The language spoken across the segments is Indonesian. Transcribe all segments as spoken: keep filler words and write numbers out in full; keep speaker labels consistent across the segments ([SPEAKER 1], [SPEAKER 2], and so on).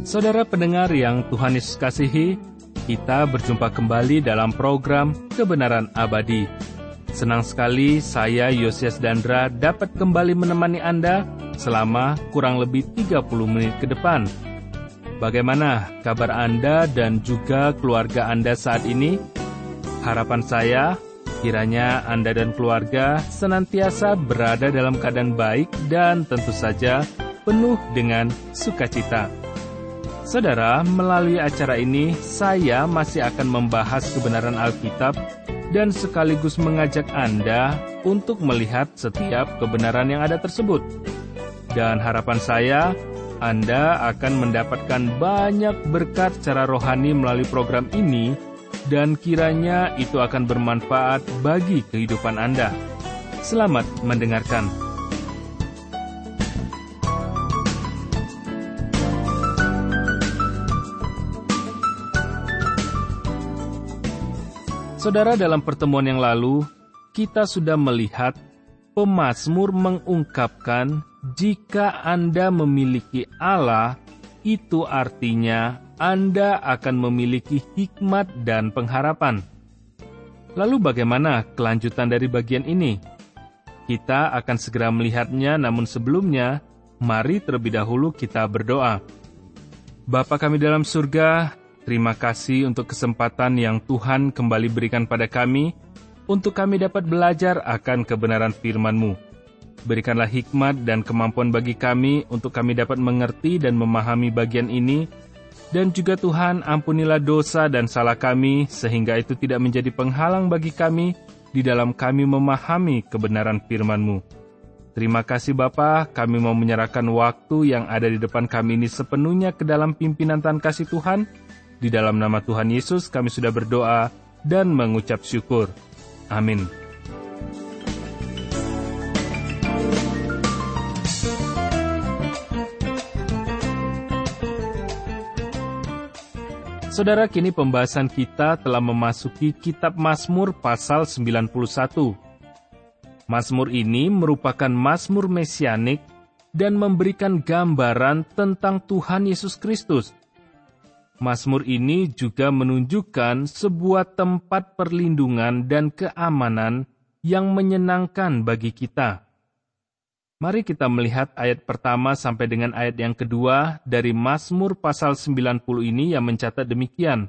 [SPEAKER 1] Saudara pendengar yang Tuhan Yesus kasihi, kita berjumpa kembali dalam program Kebenaran Abadi. Senang sekali saya, Yosias Dandra, dapat kembali menemani Anda selama kurang lebih tiga puluh menit ke depan. Bagaimana kabar Anda dan juga keluarga Anda saat ini? Harapan saya, kiranya Anda dan keluarga senantiasa berada dalam keadaan baik dan tentu saja penuh dengan sukacita. Saudara, melalui acara ini, saya masih akan membahas kebenaran Alkitab dan sekaligus mengajak Anda untuk melihat setiap kebenaran yang ada tersebut. Dan harapan saya, Anda akan mendapatkan banyak berkat secara rohani melalui program ini, dan kiranya itu akan bermanfaat bagi kehidupan Anda. Selamat mendengarkan. Saudara, dalam pertemuan yang lalu, kita sudah melihat pemazmur mengungkapkan jika Anda memiliki Allah, itu artinya Anda akan memiliki hikmat dan pengharapan. Lalu bagaimana kelanjutan dari bagian ini? Kita akan segera melihatnya, namun sebelumnya, mari terlebih dahulu kita berdoa. Bapa kami dalam surga, terima kasih untuk kesempatan yang Tuhan kembali berikan pada kami, untuk kami dapat belajar akan kebenaran firman-Mu. Berikanlah hikmat dan kemampuan bagi kami untuk kami dapat mengerti dan memahami bagian ini, dan juga Tuhan ampunilah dosa dan salah kami, sehingga itu tidak menjadi penghalang bagi kami di dalam kami memahami kebenaran firman-Mu. Terima kasih Bapa, kami mau menyerahkan waktu yang ada di depan kami ini sepenuhnya ke dalam pimpinan Tuhan kasih Tuhan. Di dalam nama Tuhan Yesus kami sudah berdoa dan mengucap syukur. Amin. Saudara, kini pembahasan kita telah memasuki kitab Mazmur pasal sembilan puluh satu. Mazmur ini merupakan mazmur mesianik dan memberikan gambaran tentang Tuhan Yesus Kristus. Mazmur ini juga menunjukkan sebuah tempat perlindungan dan keamanan yang menyenangkan bagi kita. Mari kita melihat ayat pertama sampai dengan ayat yang kedua dari Mazmur pasal sembilan puluh ini yang mencatat demikian.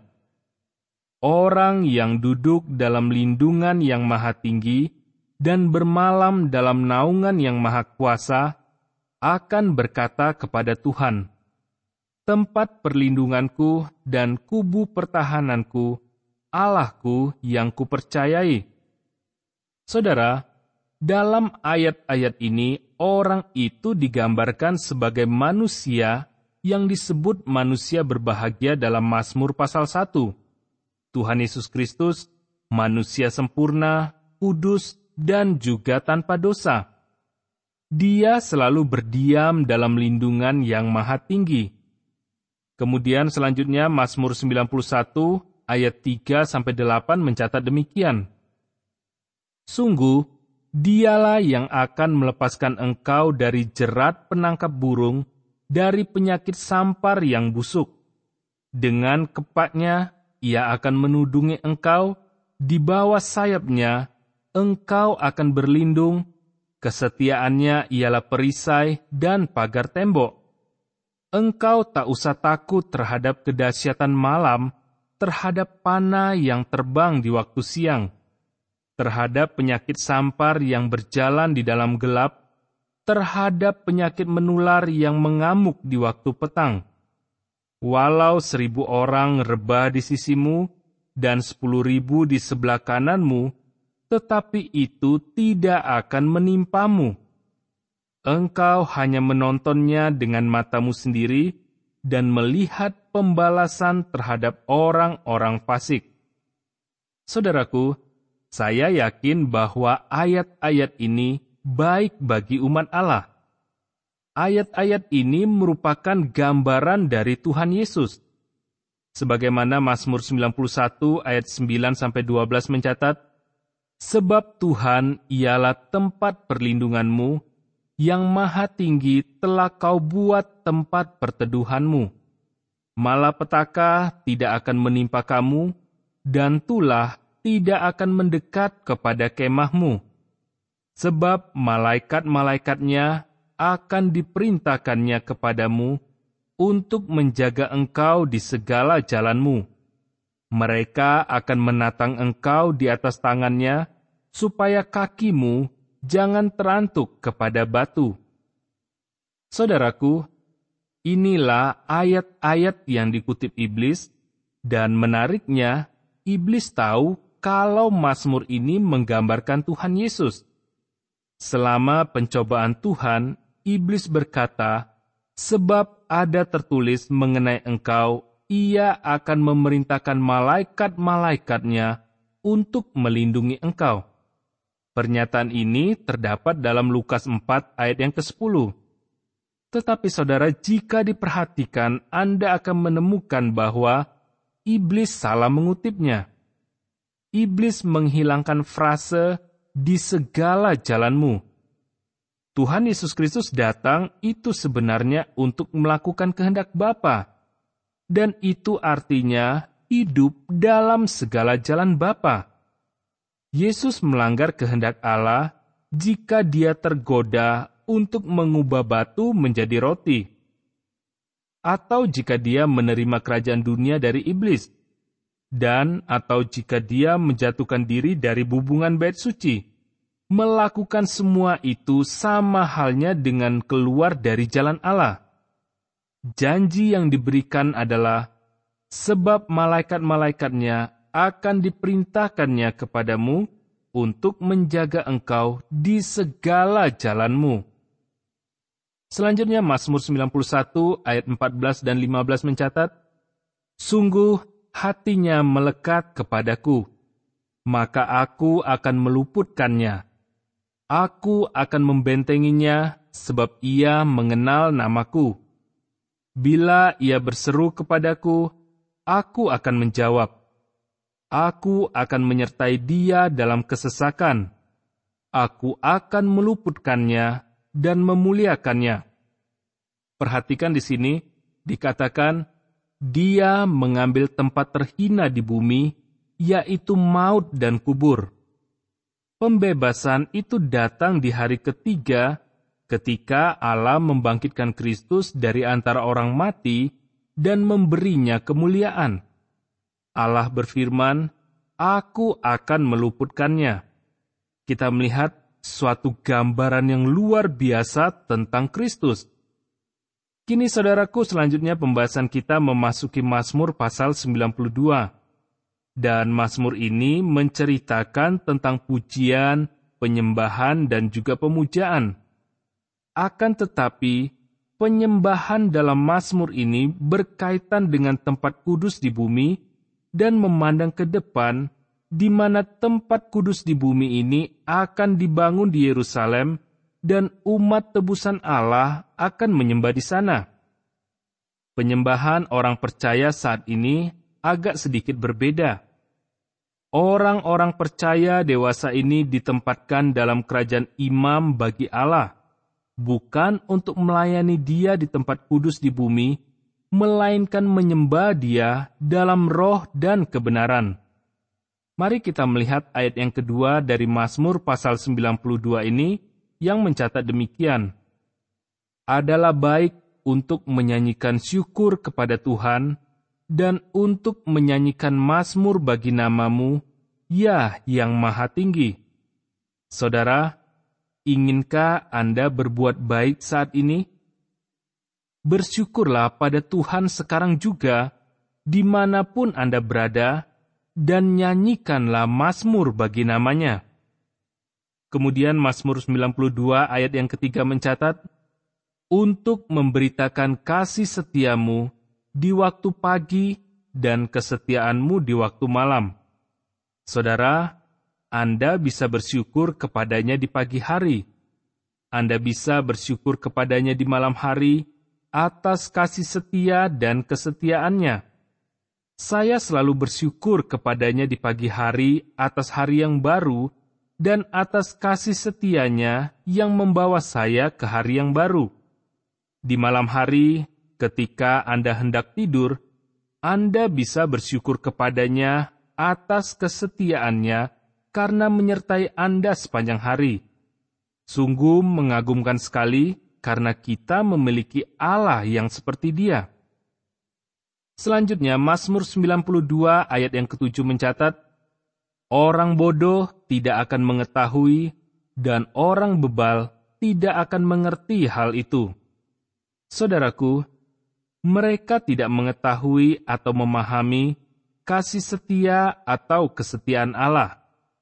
[SPEAKER 1] Orang yang duduk dalam lindungan yang maha tinggi dan bermalam dalam naungan yang maha kuasa akan berkata kepada Tuhan, tempat perlindunganku dan kubu pertahananku, Allahku yang kupercayai. Saudara, dalam ayat-ayat ini, orang itu digambarkan sebagai manusia yang disebut manusia berbahagia dalam Mazmur pasal satu. Tuhan Yesus Kristus, manusia sempurna, kudus, dan juga tanpa dosa. Dia selalu berdiam dalam lindungan yang maha tinggi. Kemudian selanjutnya Mazmur sembilan puluh satu ayat tiga sampai delapan mencatat demikian. Sungguh, dialah yang akan melepaskan engkau dari jerat penangkap burung, dari penyakit sampar yang busuk. Dengan kepaknya, ia akan menudungi engkau, di bawah sayapnya, engkau akan berlindung, kesetiaannya ialah perisai dan pagar tembok. Engkau tak usah takut terhadap kedahsyatan malam, terhadap panah yang terbang di waktu siang, terhadap penyakit sampar yang berjalan di dalam gelap, terhadap penyakit menular yang mengamuk di waktu petang. Walau seribu orang rebah di sisimu dan sepuluh ribu di sebelah kananmu, tetapi itu tidak akan menimpamu. Engkau hanya menontonnya dengan matamu sendiri dan melihat pembalasan terhadap orang-orang fasik. Saudaraku, saya yakin bahwa ayat-ayat ini baik bagi umat Allah. Ayat-ayat ini merupakan gambaran dari Tuhan Yesus. Sebagaimana Mazmur sembilan puluh satu ayat sembilan sampai dua belas mencatat, sebab Tuhan ialah tempat perlindunganmu, yang maha tinggi telah kau buat tempat perteduhanmu. Malapetaka tidak akan menimpa kamu, dan tulah tidak akan mendekat kepada kemahmu. Sebab malaikat-malaikatnya akan diperintahkannya kepadamu untuk menjaga engkau di segala jalanmu. Mereka akan menatang engkau di atas tangannya, supaya kakimu jangan terantuk kepada batu. Saudaraku, inilah ayat-ayat yang dikutip iblis, dan menariknya, iblis tahu kalau Mazmur ini menggambarkan Tuhan Yesus. Selama pencobaan Tuhan, iblis berkata, sebab ada tertulis mengenai engkau, ia akan memerintahkan malaikat-malaikatnya untuk melindungi engkau. Pernyataan ini terdapat dalam Lukas empat ayat yang kesepuluh. Tetapi saudara, jika diperhatikan, Anda akan menemukan bahwa iblis salah mengutipnya. Iblis menghilangkan frase di segala jalanmu. Tuhan Yesus Kristus datang itu sebenarnya untuk melakukan kehendak Bapa, dan itu artinya hidup dalam segala jalan Bapa. Yesus melanggar kehendak Allah jika dia tergoda untuk mengubah batu menjadi roti, atau jika dia menerima kerajaan dunia dari iblis, dan atau jika dia menjatuhkan diri dari bubungan bait suci. Melakukan semua itu sama halnya dengan keluar dari jalan Allah. Janji yang diberikan adalah, sebab malaikat-malaikatnya akan diperintahkannya kepadamu untuk menjaga engkau di segala jalanmu. Selanjutnya Mazmur sembilan puluh satu ayat empat belas dan lima belas mencatat, sungguh hatinya melekat kepadaku, maka aku akan meluputkannya. Aku akan membentenginya, sebab ia mengenal namaku. Bila ia berseru kepadaku, aku akan menjawab. Aku akan menyertai dia dalam kesesakan. Aku akan meluputkannya dan memuliakannya. Perhatikan di sini, dikatakan, dia mengambil tempat terhina di bumi, yaitu maut dan kubur. Pembebasan itu datang di hari ketiga ketika Allah membangkitkan Kristus dari antara orang mati dan memberinya kemuliaan. Allah berfirman, aku akan meluputkannya. Kita melihat suatu gambaran yang luar biasa tentang Kristus. Kini saudaraku, selanjutnya pembahasan kita memasuki Mazmur pasal sembilan puluh dua. Dan Mazmur ini menceritakan tentang pujian, penyembahan, dan juga pemujaan. Akan tetapi, penyembahan dalam Mazmur ini berkaitan dengan tempat kudus di bumi dan memandang ke depan, di mana tempat kudus di bumi ini akan dibangun di Yerusalem dan umat tebusan Allah akan menyembah di sana. Penyembahan orang percaya saat ini agak sedikit berbeda. Orang-orang percaya dewasa ini ditempatkan dalam kerajaan imam bagi Allah, bukan untuk melayani Dia di tempat kudus di bumi, melainkan menyembah Dia dalam roh dan kebenaran. Mari kita melihat ayat yang kedua dari Mazmur pasal sembilan puluh dua ini yang mencatat demikian. Adalah baik untuk menyanyikan syukur kepada Tuhan dan untuk menyanyikan mazmur bagi namamu, ya yang maha tinggi. Saudara, inginkah Anda berbuat baik saat ini? Bersyukurlah pada Tuhan sekarang juga, dimanapun Anda berada, dan nyanyikanlah mazmur bagi namanya. Kemudian Mazmur sembilan puluh dua ayat yang ketiga mencatat, untuk memberitakan kasih setiamu di waktu pagi dan kesetiaanmu di waktu malam. Saudara, Anda bisa bersyukur kepadanya di pagi hari. Anda bisa bersyukur kepadanya di malam hari atas kasih setia dan kesetiaannya. Saya selalu bersyukur kepadanya di pagi hari atas hari yang baru dan atas kasih setianya yang membawa saya ke hari yang baru. Di malam hari, ketika Anda hendak tidur, Anda bisa bersyukur kepadanya atas kesetiaannya karena menyertai Anda sepanjang hari. Sungguh mengagumkan sekali karena kita memiliki Allah yang seperti Dia. Selanjutnya, Mazmur sembilan puluh dua ayat yang ketujuh mencatat, orang bodoh tidak akan mengetahui dan orang bebal tidak akan mengerti hal itu. Saudaraku, mereka tidak mengetahui atau memahami kasih setia atau kesetiaan Allah.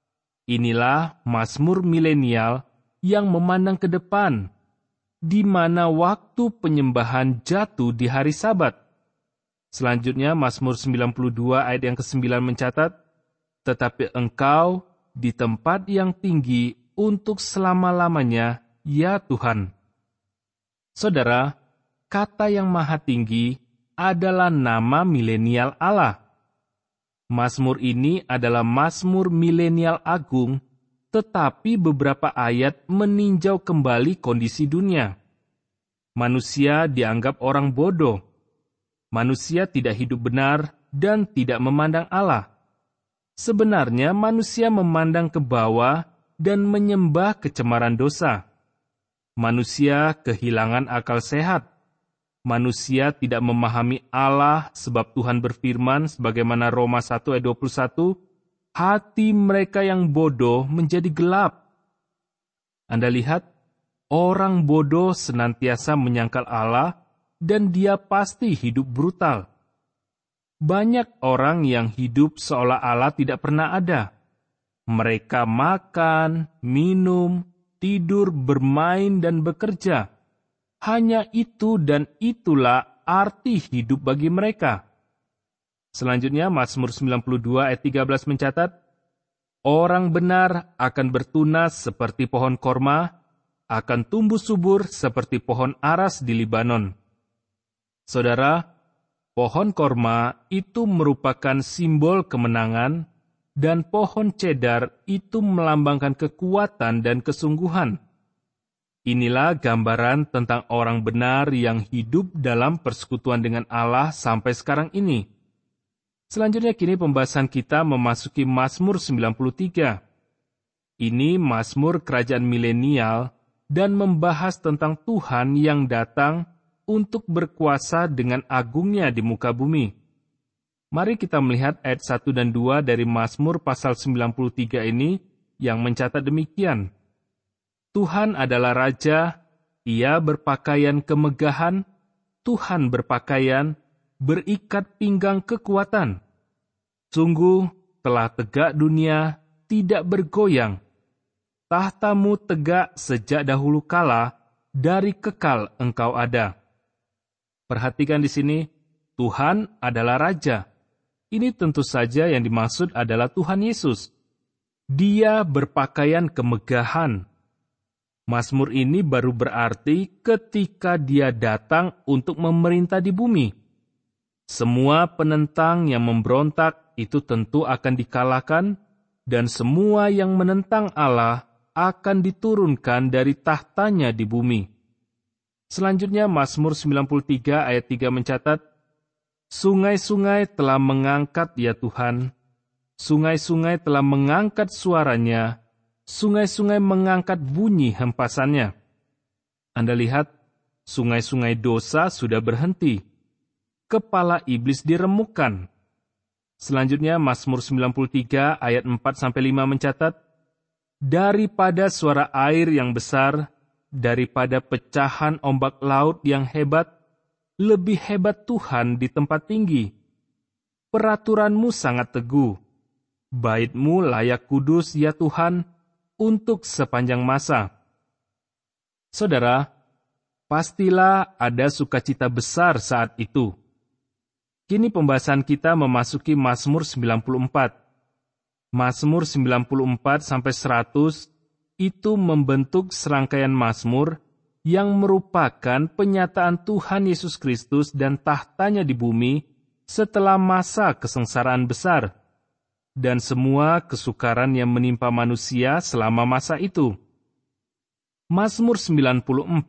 [SPEAKER 1] Inilah Mazmur milenial yang memandang ke depan, di mana waktu penyembahan jatuh di hari Sabat. Selanjutnya, Mazmur sembilan puluh dua ayat yang kesembilan mencatat, tetapi engkau di tempat yang tinggi untuk selama-lamanya, ya Tuhan. Saudara, kata yang maha tinggi adalah nama milenial Allah. Mazmur ini adalah Mazmur milenial agung, tetapi beberapa ayat meninjau kembali kondisi dunia. Manusia dianggap orang bodoh. Manusia tidak hidup benar dan tidak memandang Allah. Sebenarnya manusia memandang ke bawah dan menyembah kecemaran dosa. Manusia kehilangan akal sehat. Manusia tidak memahami Allah sebab Tuhan berfirman sebagaimana Roma satu ayat dua puluh satu, hati mereka yang bodoh menjadi gelap. Anda lihat, orang bodoh senantiasa menyangkal Allah dan dia pasti hidup brutal. Banyak orang yang hidup seolah Allah tidak pernah ada. Mereka makan, minum, tidur, bermain, dan bekerja. Hanya itu dan itulah arti hidup bagi mereka. Selanjutnya, Mazmur sembilan puluh dua ayat tiga belas mencatat, orang benar akan bertunas seperti pohon korma, akan tumbuh subur seperti pohon aras di Libanon. Saudara, pohon korma itu merupakan simbol kemenangan, dan pohon cedar itu melambangkan kekuatan dan kesungguhan. Inilah gambaran tentang orang benar yang hidup dalam persekutuan dengan Allah sampai sekarang ini. Selanjutnya kini pembahasan kita memasuki Mazmur sembilan puluh tiga. Ini Mazmur kerajaan milenial dan membahas tentang Tuhan yang datang untuk berkuasa dengan agungnya di muka bumi. Mari kita melihat ayat satu dan dua dari Mazmur pasal sembilan puluh tiga ini yang mencatat demikian. Tuhan adalah Raja, Ia berpakaian kemegahan, Tuhan berpakaian, berikat pinggang kekuatan. Sungguh telah tegak dunia, tidak bergoyang. Tahtamu tegak sejak dahulu kala, dari kekal engkau ada. Perhatikan di sini, Tuhan adalah Raja. Ini tentu saja yang dimaksud adalah Tuhan Yesus. Dia berpakaian kemegahan. Mazmur ini baru berarti ketika dia datang untuk memerintah di bumi. Semua penentang yang memberontak itu tentu akan dikalahkan, dan semua yang menentang Allah akan diturunkan dari tahtanya di bumi. Selanjutnya Mazmur sembilan puluh tiga ayat tiga mencatat, sungai-sungai telah mengangkat ya Tuhan, sungai-sungai telah mengangkat suaranya, sungai-sungai mengangkat bunyi hempasannya. Anda lihat, sungai-sungai dosa sudah berhenti. Kepala iblis diremukkan. Selanjutnya Mazmur sembilan puluh tiga ayat empat sampai lima mencatat, daripada suara air yang besar, daripada pecahan ombak laut yang hebat, lebih hebat Tuhan di tempat tinggi. Peraturanmu sangat teguh. Bait-Mu layak kudus ya Tuhan, untuk sepanjang masa. Saudara, pastilah ada sukacita besar saat itu. Kini pembahasan kita memasuki Mazmur sembilan puluh empat. Mazmur sembilan puluh empat sampai seratus itu membentuk serangkaian mazmur yang merupakan penyataan Tuhan Yesus Kristus dan tahtanya di bumi setelah masa kesengsaraan besar, dan semua kesukaran yang menimpa manusia selama masa itu. Mazmur sembilan puluh empat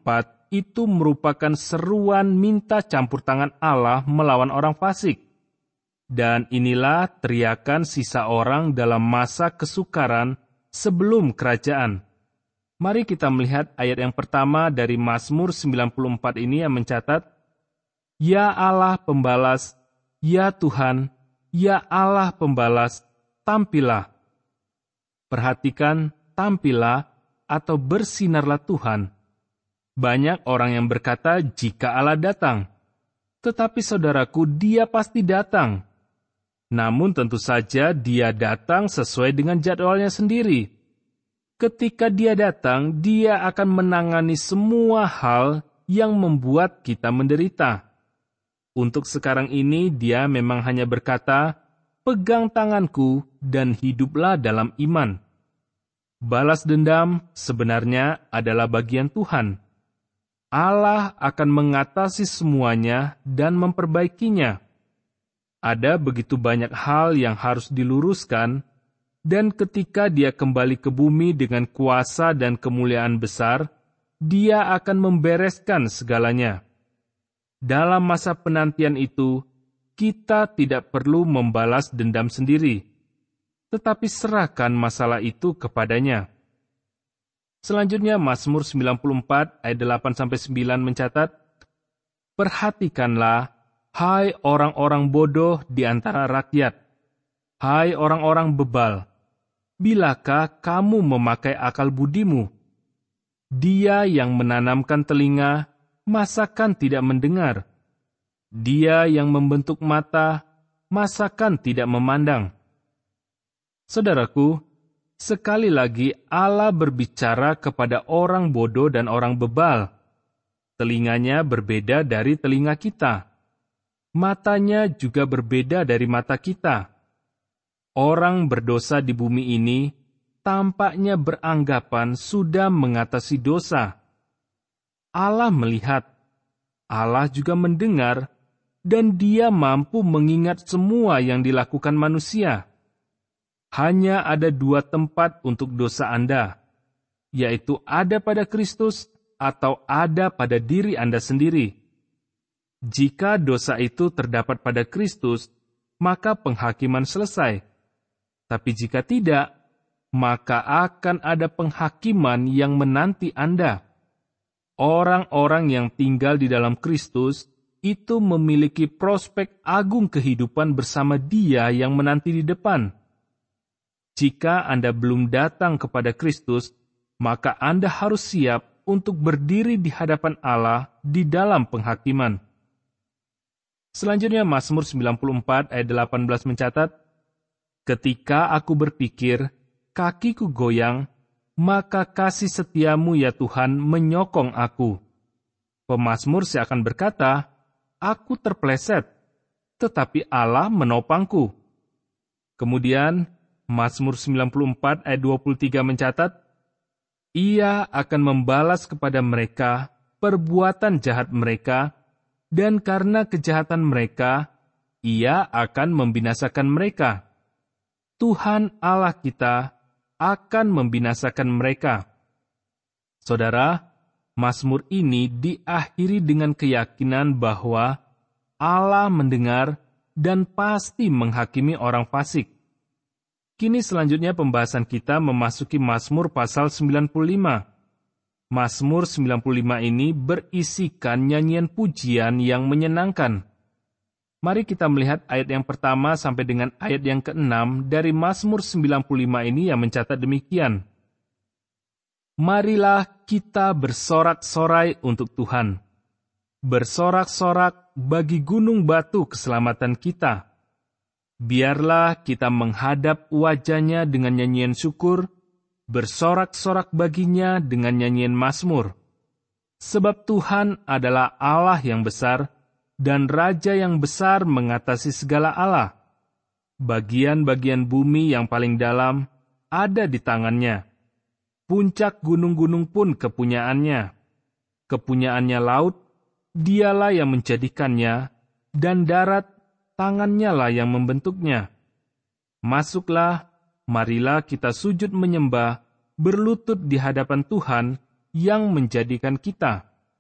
[SPEAKER 1] itu merupakan seruan minta campur tangan Allah melawan orang fasik. Dan inilah teriakan sisa orang dalam masa kesukaran sebelum kerajaan. Mari kita melihat ayat yang pertama dari Mazmur sembilan puluh empat ini yang mencatat, Ya Allah pembalas, ya Tuhan, ya Allah pembalas, tampillah. Perhatikan, tampillah atau bersinarlah Tuhan. Banyak orang yang berkata jika Allah datang. Tetapi saudaraku, dia pasti datang. Namun tentu saja dia datang sesuai dengan jadwalnya sendiri. Ketika dia datang, dia akan menangani semua hal yang membuat kita menderita. Untuk sekarang ini, dia memang hanya berkata, pegang tanganku dan hiduplah dalam iman. Balas dendam sebenarnya adalah bagian Tuhan. Allah akan mengatasi semuanya dan memperbaikinya. Ada begitu banyak hal yang harus diluruskan, dan ketika dia kembali ke bumi dengan kuasa dan kemuliaan besar, dia akan membereskan segalanya. Dalam masa penantian itu, kita tidak perlu membalas dendam sendiri, tetapi serahkan masalah itu kepadanya. Selanjutnya, Mazmur sembilan puluh empat ayat delapan sampai sembilan mencatat, Perhatikanlah, hai orang-orang bodoh di antara rakyat, hai orang-orang bebal, bilakah kamu memakai akal budimu? Dia yang menanamkan telinga, masakan tidak mendengar? Dia yang membentuk mata, masakan tidak memandang? Saudaraku, sekali lagi Allah berbicara kepada orang bodoh dan orang bebal. Telinganya berbeda dari telinga kita. Matanya juga berbeda dari mata kita. Orang berdosa di bumi ini tampaknya beranggapan sudah mengatasi dosa. Allah melihat, Allah juga mendengar, dan Dia mampu mengingat semua yang dilakukan manusia. Hanya ada dua tempat untuk dosa Anda, yaitu ada pada Kristus atau ada pada diri Anda sendiri. Jika dosa itu terdapat pada Kristus, maka penghakiman selesai. Tapi jika tidak, maka akan ada penghakiman yang menanti Anda. Orang-orang yang tinggal di dalam Kristus itu memiliki prospek agung kehidupan bersama Dia yang menanti di depan. Jika Anda belum datang kepada Kristus, maka Anda harus siap untuk berdiri di hadapan Allah di dalam penghakiman. Selanjutnya, Mazmur sembilan puluh empat ayat delapan belas mencatat, Ketika aku berpikir, kakiku goyang, maka kasih setiamu ya Tuhan menyokong aku. Pemazmur seakan berkata, aku terpleset, tetapi Allah menopangku. Kemudian, Mazmur sembilan puluh empat ayat dua puluh tiga mencatat, Ia akan membalas kepada mereka perbuatan jahat mereka, dan karena kejahatan mereka, Ia akan membinasakan mereka. Tuhan Allah kita akan membinasakan mereka. Saudara, Mazmur ini diakhiri dengan keyakinan bahwa Allah mendengar dan pasti menghakimi orang fasik. Kini selanjutnya pembahasan kita memasuki Mazmur pasal sembilan puluh lima. Mazmur sembilan puluh lima ini berisikan nyanyian pujian yang menyenangkan. Mari kita melihat ayat yang pertama sampai dengan ayat yang keenam dari Mazmur sembilan puluh lima ini yang mencatat demikian. Marilah kita bersorak-sorai untuk Tuhan. Bersorak-sorak bagi gunung batu keselamatan kita. Biarlah kita menghadap wajahnya dengan nyanyian syukur, bersorak-sorak baginya dengan nyanyian mazmur. Sebab Tuhan adalah Allah yang besar, dan Raja yang besar mengatasi segala Allah. Bagian-bagian bumi yang paling dalam ada di tangannya. Puncak gunung-gunung pun kepunyaannya. Kepunyaannya laut, dialah yang menjadikannya, dan darat, tangannya lah yang membentuknya. Masuklah, marilah kita sujud menyembah, berlutut di hadapan Tuhan yang menjadikan kita.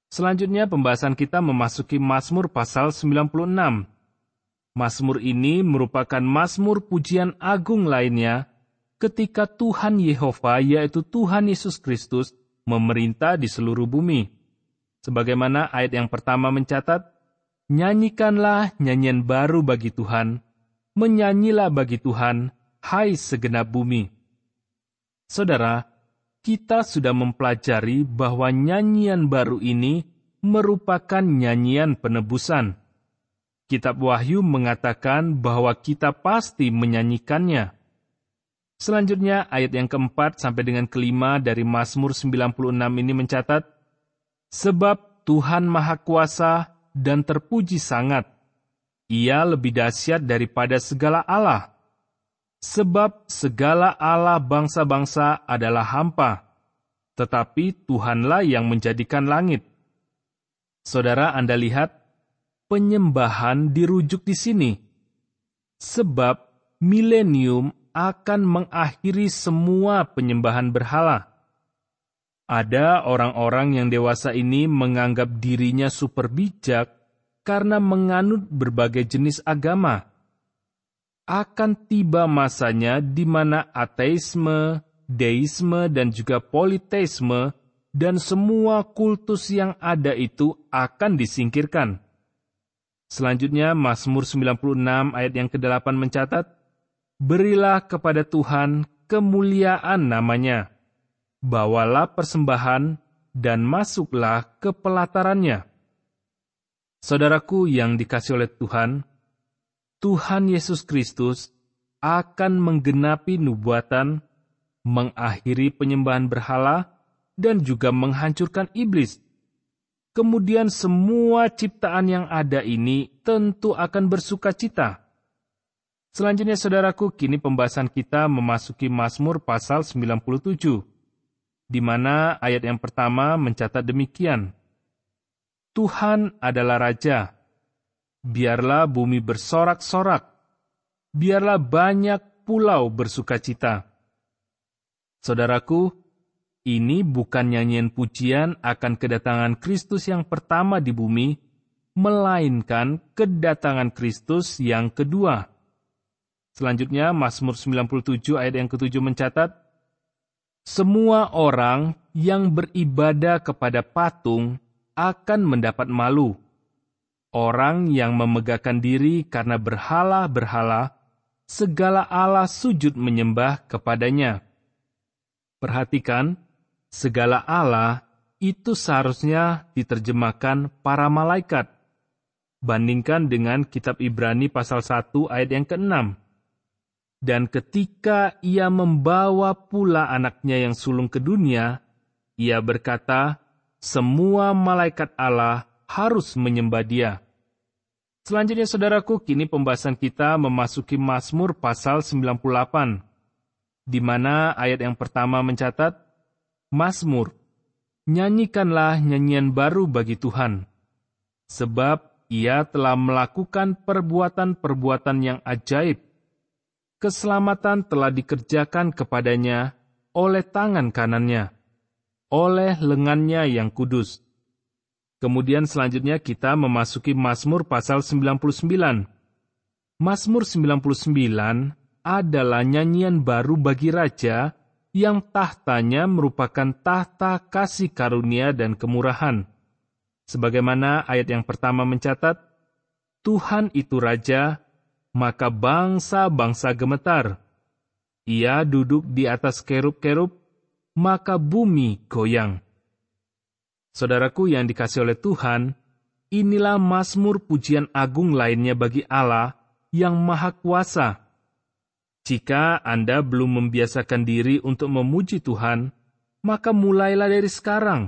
[SPEAKER 1] Selanjutnya pembahasan kita memasuki Mazmur pasal sembilan puluh enam. Mazmur ini merupakan mazmur pujian agung lainnya ketika Tuhan Yehova, yaitu Tuhan Yesus Kristus, memerintah di seluruh bumi. Sebagaimana ayat yang pertama mencatat, "Nyanyikanlah nyanyian baru bagi Tuhan, menyanyilah bagi Tuhan, hai segenap bumi." Saudara, kita sudah mempelajari bahwa nyanyian baru ini merupakan nyanyian penebusan. Kitab Wahyu mengatakan bahwa kita pasti menyanyikannya. Selanjutnya, ayat yang keempat sampai dengan kelima dari Mazmur sembilan puluh enam ini mencatat, "Sebab Tuhan Maha Kuasa dan terpuji sangat. Ia lebih dahsyat daripada segala Allah. Sebab segala Allah bangsa-bangsa adalah hampa, tetapi Tuhanlah yang menjadikan langit." Saudara, Anda lihat, penyembahan dirujuk di sini. Sebab milenium akan mengakhiri semua penyembahan berhala. Ada orang-orang yang dewasa ini menganggap dirinya super bijak karena menganut berbagai jenis agama. Akan tiba masanya di mana ateisme, deisme, dan juga politeisme dan semua kultus yang ada itu akan disingkirkan. Selanjutnya, Mazmur sembilan puluh enam ayat yang kedelapan mencatat, "Berilah kepada Tuhan kemuliaan namanya, bawalah persembahan dan masuklah ke pelatarannya." Saudaraku yang dikasihi oleh Tuhan, Tuhan Yesus Kristus akan menggenapi nubuatan, mengakhiri penyembahan berhala, dan juga menghancurkan iblis. Kemudian semua ciptaan yang ada ini tentu akan bersuka cita. Selanjutnya, saudaraku, kini pembahasan kita memasuki Mazmur pasal sembilan puluh tujuh, di mana ayat yang pertama mencatat demikian, "Tuhan adalah Raja, biarlah bumi bersorak-sorak, biarlah banyak pulau bersuka cita." Saudaraku, ini bukan nyanyian pujian akan kedatangan Kristus yang pertama di bumi, melainkan kedatangan Kristus yang kedua. Selanjutnya, Mazmur sembilan puluh tujuh ayat yang ketujuh mencatat, "Semua orang yang beribadah kepada patung akan mendapat malu. Orang yang memegahkan diri karena berhala-berhala, segala Allah sujud menyembah kepadanya." Perhatikan, segala Allah itu seharusnya diterjemahkan para malaikat. Bandingkan dengan kitab Ibrani pasal satu ayat yang keenam. "Dan ketika ia membawa pula anaknya yang sulung ke dunia, ia berkata, semua malaikat Allah harus menyembah dia." Selanjutnya, saudaraku, kini pembahasan kita memasuki Mazmur pasal sembilan puluh delapan, di mana ayat yang pertama mencatat, "Mazmur, nyanyikanlah nyanyian baru bagi Tuhan, sebab ia telah melakukan perbuatan-perbuatan yang ajaib. Keselamatan telah dikerjakan kepadanya oleh tangan kanannya, oleh lengannya yang kudus." Kemudian selanjutnya kita memasuki Mazmur pasal sembilan puluh sembilan. Mazmur sembilan puluh sembilan adalah nyanyian baru bagi Raja yang tahtanya merupakan tahta kasih karunia dan kemurahan. Sebagaimana ayat yang pertama mencatat, "Tuhan itu Raja, maka bangsa-bangsa gemetar. Ia duduk di atas kerub-kerub, maka bumi goyang." Saudaraku yang dikasihi oleh Tuhan, inilah mazmur pujian agung lainnya bagi Allah yang Maha Kuasa. Jika Anda belum membiasakan diri untuk memuji Tuhan, maka mulailah dari sekarang.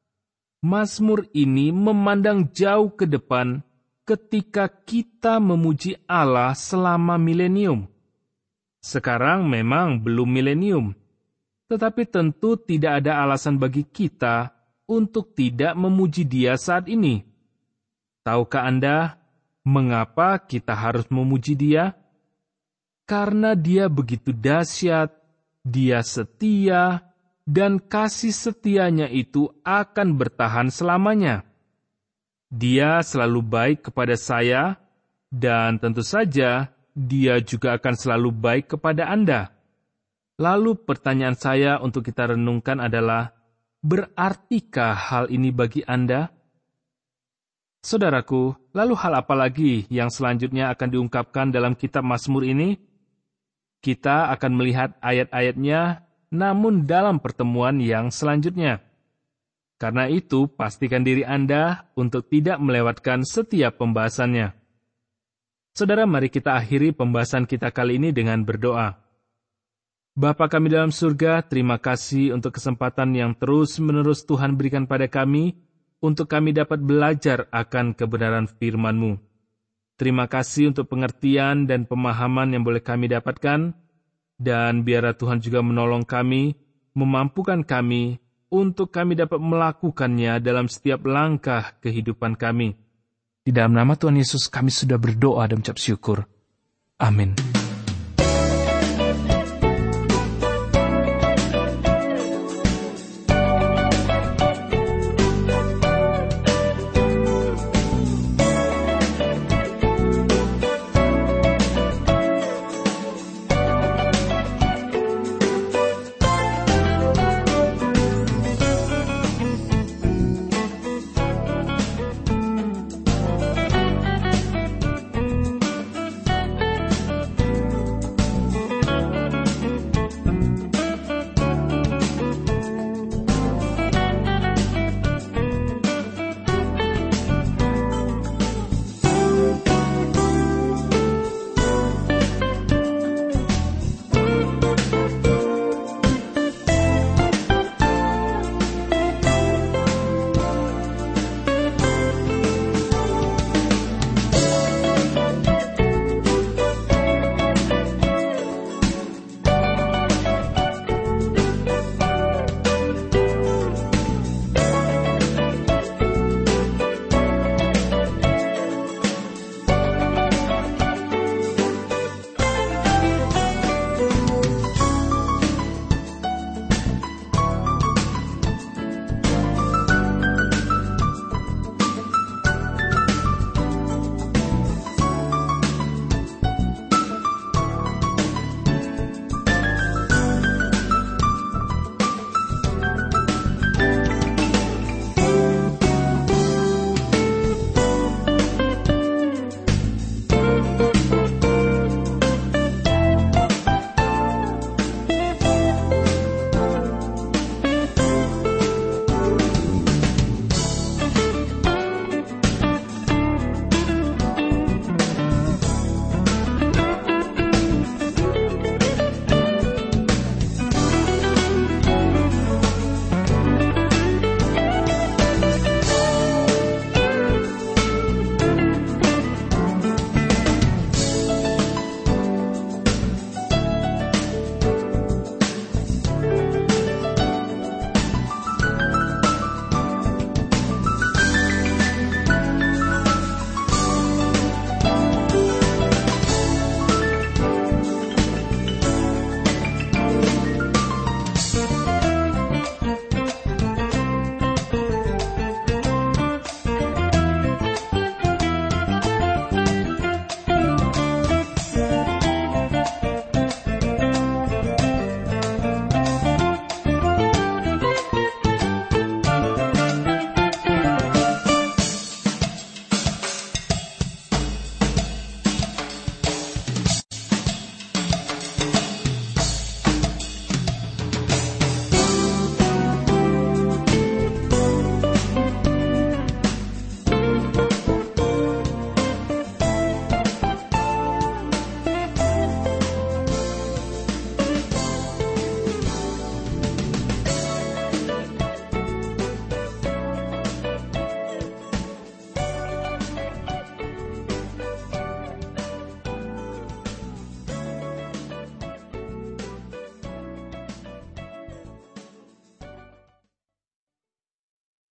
[SPEAKER 1] Mazmur ini memandang jauh ke depan ketika kita memuji Allah selama milenium. Sekarang memang belum milenium, tetapi tentu tidak ada alasan bagi kita untuk tidak memuji Dia saat ini. Tahukah Anda mengapa kita harus memuji Dia? Karena Dia begitu dahsyat, Dia setia, dan kasih setianya itu akan bertahan selamanya. Dia selalu baik kepada saya, dan tentu saja Dia juga akan selalu baik kepada Anda. Lalu pertanyaan saya untuk kita renungkan adalah, berartikah hal ini bagi Anda? Saudaraku, lalu hal apa lagi yang selanjutnya akan diungkapkan dalam kitab Mazmur ini? Kita akan melihat ayat-ayatnya, namun dalam pertemuan yang selanjutnya. Karena itu, pastikan diri Anda untuk tidak melewatkan setiap pembahasannya. Saudara, mari kita akhiri pembahasan kita kali ini dengan berdoa. Bapa kami dalam surga, terima kasih untuk kesempatan yang terus-menerus Tuhan berikan pada kami, untuk kami dapat belajar akan kebenaran firman-Mu. Terima kasih untuk pengertian dan pemahaman yang boleh kami dapatkan, dan biarlah Tuhan juga menolong kami, memampukan kami, untuk kami dapat melakukannya dalam setiap langkah kehidupan kami. Di dalam nama Tuhan Yesus kami sudah berdoa dan mengucap syukur. Amin.